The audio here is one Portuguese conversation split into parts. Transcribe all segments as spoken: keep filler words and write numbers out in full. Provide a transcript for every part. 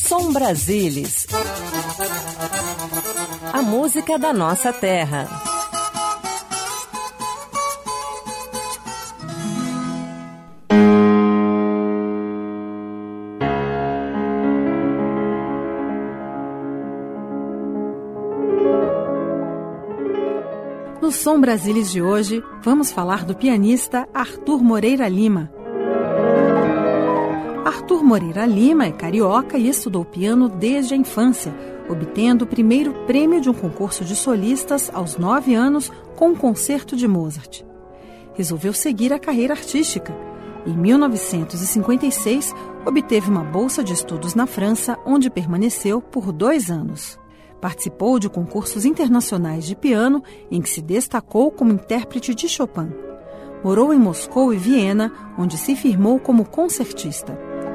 Som Brasilis. A música da nossa terra. No Som Brasilis de hoje, vamos falar do pianista Arthur Moreira Lima. Arthur Moreira Lima é carioca e estudou piano desde a infância, obtendo o primeiro prêmio de um concurso de solistas aos nove anos com um concerto de Mozart. Resolveu seguir a carreira artística. Em mil novecentos e cinquenta e seis, obteve uma bolsa de estudos na França, onde permaneceu por dois anos. Participou de concursos internacionais de piano, em que se destacou como intérprete de Chopin. Morou em Moscou e Viena, onde se firmou como concertista.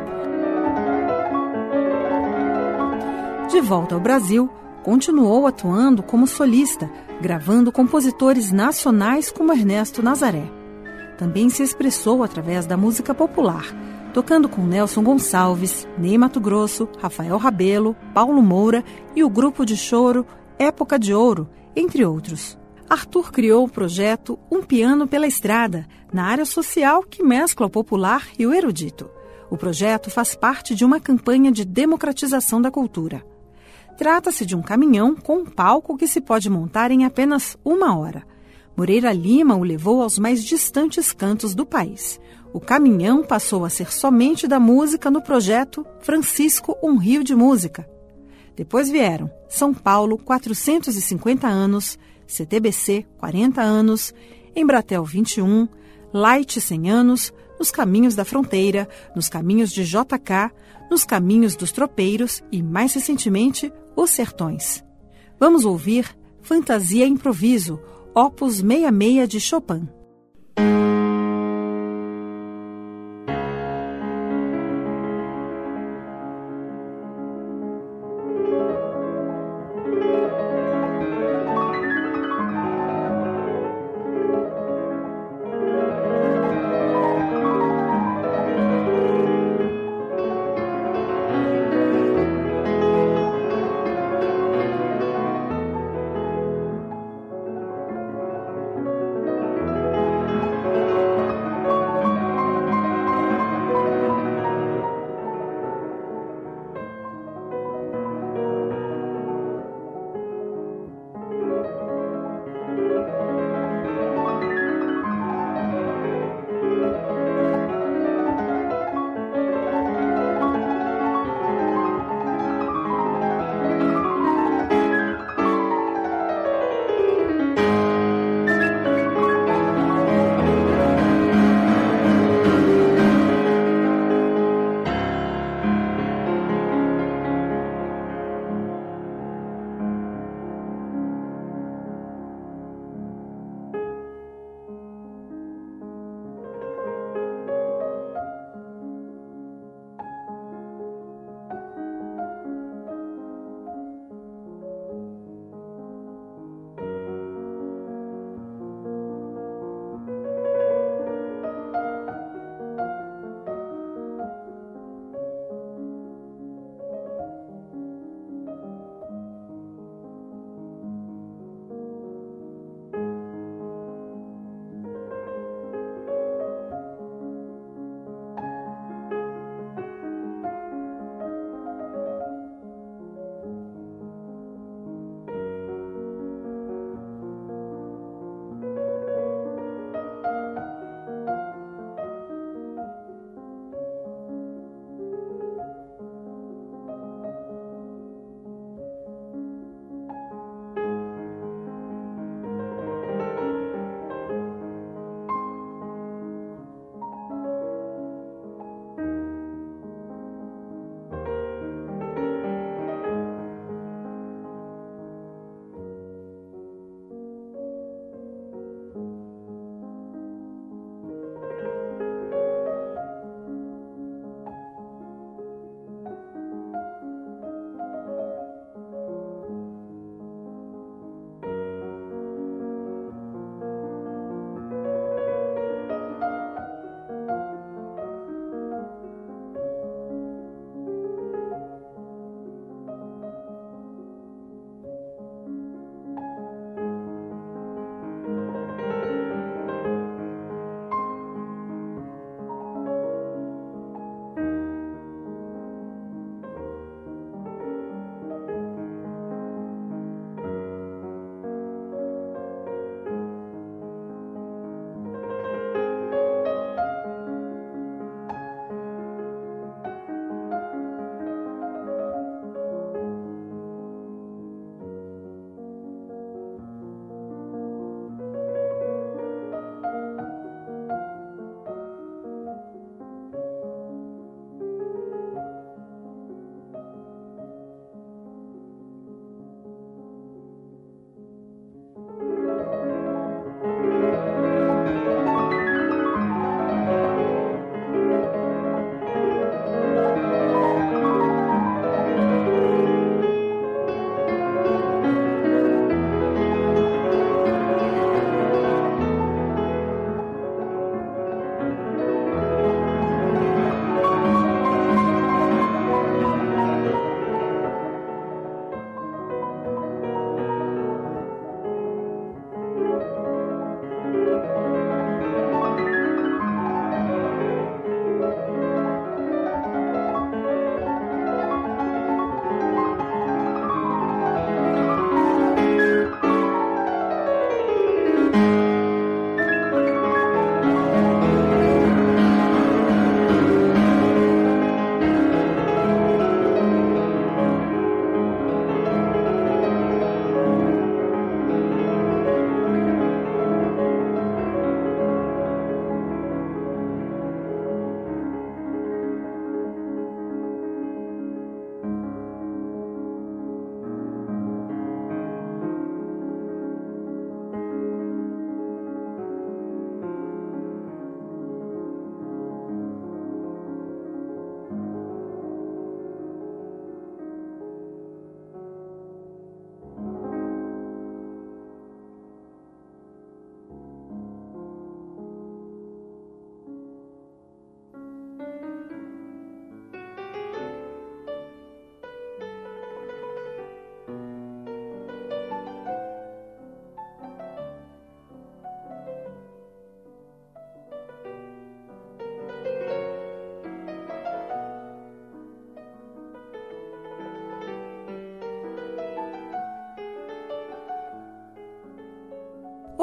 De volta ao Brasil, continuou atuando como solista, gravando compositores nacionais como Ernesto Nazaré. Também se expressou através da música popular, tocando com Nelson Gonçalves, Ney Matogrosso, Rafael Rabelo, Paulo Moura e o grupo de choro Época de Ouro, entre outros. Arthur criou o projeto Um Piano pela Estrada, na área social que mescla o popular e o erudito. O projeto faz parte de uma campanha de democratização da cultura. Trata-se de um caminhão com um palco que se pode montar em apenas uma hora. Moreira Lima o levou aos mais distantes cantos do país. O caminhão passou a ser somente da música no projeto Francisco, um Rio de Música. Depois vieram São Paulo, quatrocentos e cinquenta anos, C T B C, quarenta anos, Embratel, vinte e um, Light, cem anos, Nos Caminhos da Fronteira, Nos Caminhos de J K, Nos Caminhos dos Tropeiros e, mais recentemente, Os Sertões. Vamos ouvir Fantasia Improviso, Opus sessenta e seis de Chopin.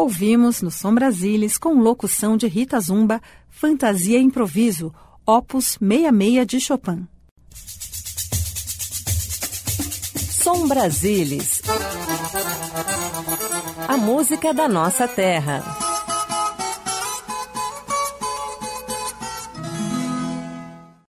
Ouvimos no Som Brasilis, com locução de Rita Zumba, Fantasia Improviso, Opus sessenta e seis de Chopin. Som Brasilis. A música da nossa terra.